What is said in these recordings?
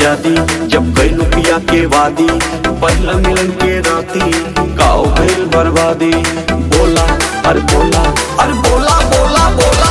आजादी जब गइल पिया के वादी, पहला मिलन के राती काओ गइल बर्बादी। बोला अरे बोला अरे बोला बोला बोला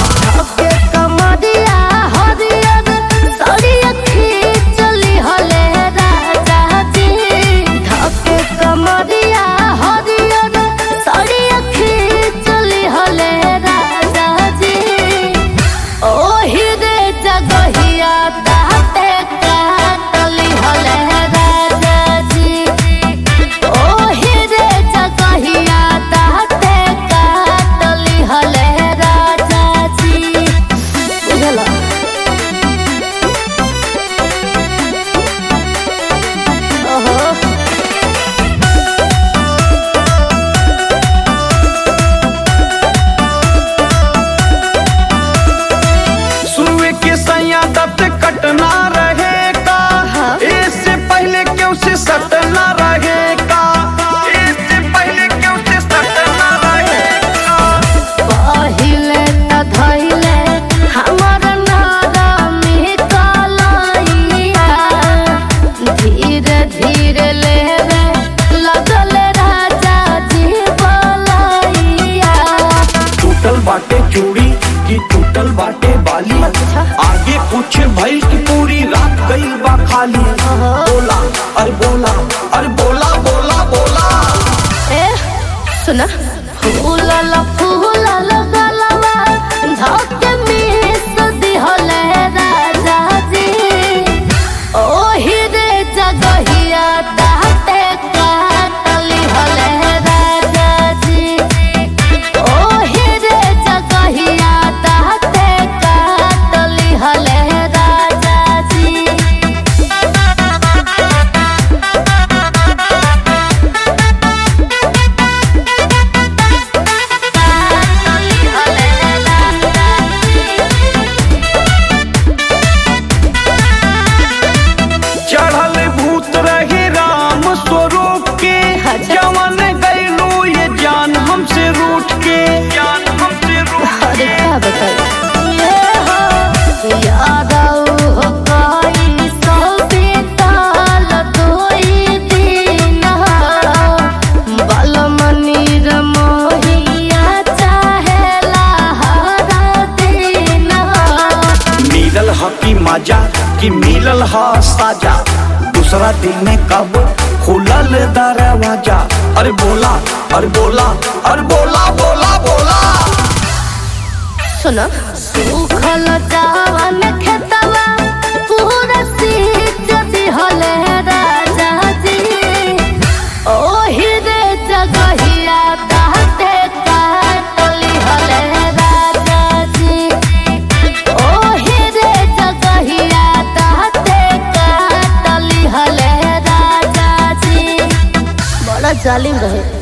कटना रहेगा इससे पहले क्यों से सटना रहेगा, इससे पहले क्यों से सटना रहेगा। पहिले त धइले हमर नारामी कलैया, धीरे धीरे लेवे लगल राजा जी बलैया। टूटल बाटे चूड़ी की टूटल बाटे बाली, आगे कुछ भइल की पूरी रात गइल बा खाली। बोला अरे बोला अरे बोला बोला बोला ए सुना फूलल फूलल गलवा धक मिस दिहले राजा जी, ओही रे जगहिया ताते काटली हले राजा जी, ओही रे जगहिया ताते काटली हले की मजा की मिलल हा साजा, दूसरा दिन में कब खुलल दरवाजा। अरे बोला अरे बोला अरे बोला बोला बोला सुना सूखल जावन खेतवा पूरा सींच दिहले राजा जी, ओही रे जगहिया ताते काटली हले राजा जी, ओही रे जगहिया ताते काटली हले राजा जी। बड़ा जालिम रहे।